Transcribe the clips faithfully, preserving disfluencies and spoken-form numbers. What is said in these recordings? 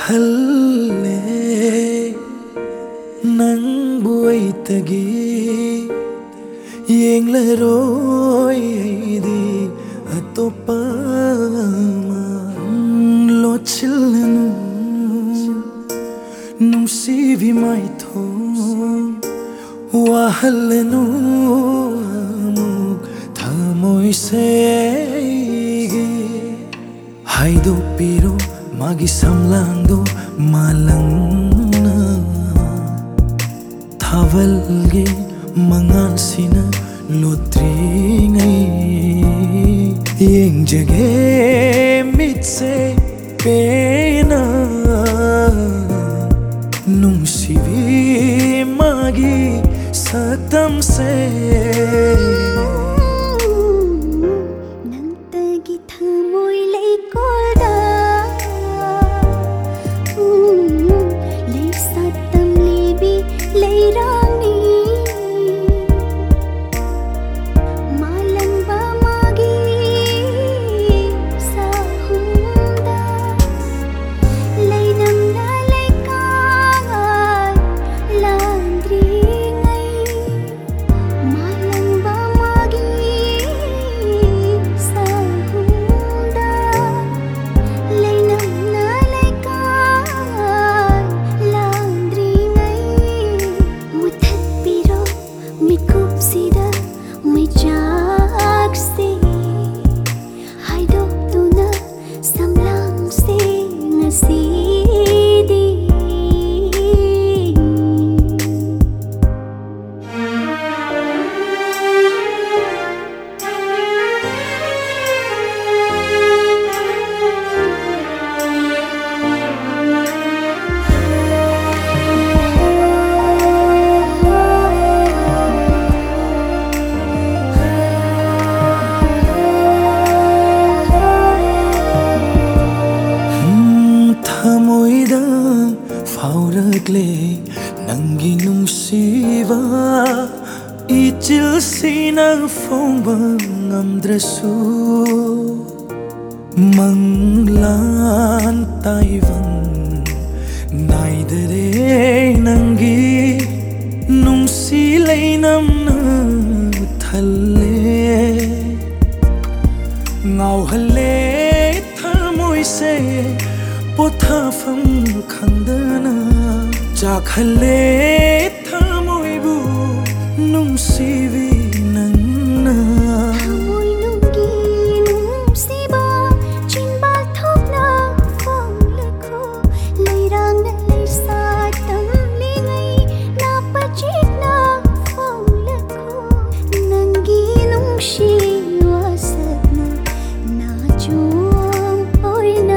Khalle nang buai tagi yeng leroi di atopa ma lo chilnu nung sivi mai tho wahalnu amuk thamoi se haido piro magi samlangdo malangna thavalge mangan sina lotringai yeng jage mitse pena nung sivi magi satam se Nanggi nungsiba ichil sinang fongba ngamdrasu manglan taivan naidare nanggi nungsi leinam na thalle ngauhalle thamoi se pothafam khandana Jakhalle thamoi bu nungsivi nangna thamoi nunggi nungsiba chinbal thokna phong lakho leirang na leisa tam lingai na pachit na phong lakho nanggi nungsi wasatna na chuam oi na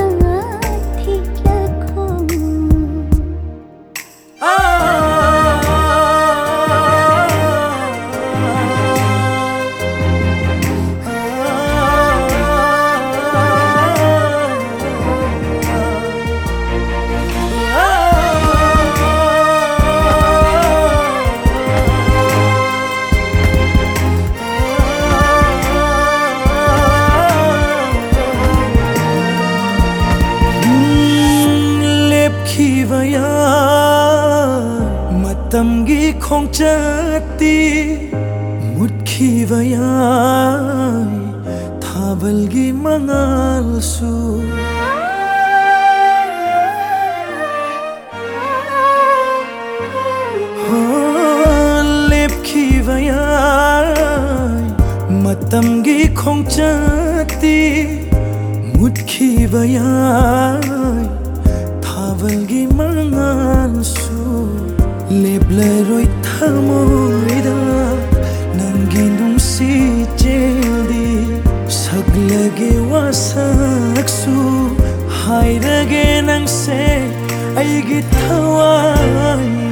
Matamgi khong chati mutkhiwaya thabalgi mangal su lepkhiwaya matamgi khong chati mutkhiwaya thabalgi mangal su Lebleroi thamoida nanggi nungsi cheldi saglage wasaksu hairage nangse aigi thawai